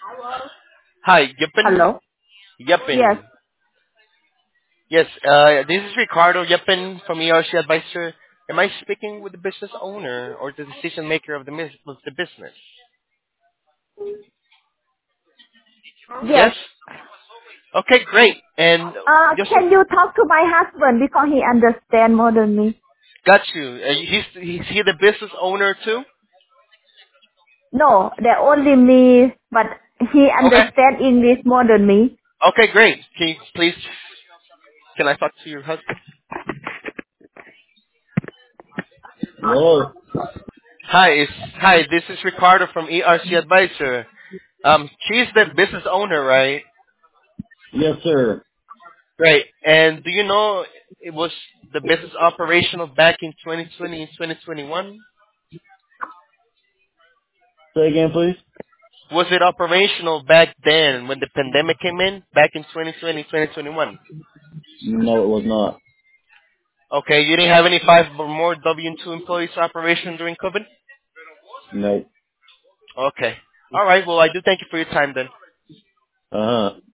Hi, Yepin? Hello? Yes. Yepin. Yes, this is Ricardo Yepin from ERC Advisor. Am I speaking with the business owner or the decision maker of of the business? Yes. Yes? Okay, great. And just Can you talk to my husband because he understand more than me? got you. He's he the business owner too? No, they only me, but he Okay. understand English more than me. Okay, great. Can you please, can I talk to your husband? Hello? Hi, this is Ricardo from ERC Advisor. She's the business owner, right? Yes, sir. Right. And do you know it was the business operational back in 2020 and 2021? Say again, please. Was it operational back then when the pandemic came in, back in 2020, 2021? No, it was not. Okay, you didn't have any five or more W-2 employees operation during COVID? No. Okay. All right, well, I do thank you for your time then. Uh-huh.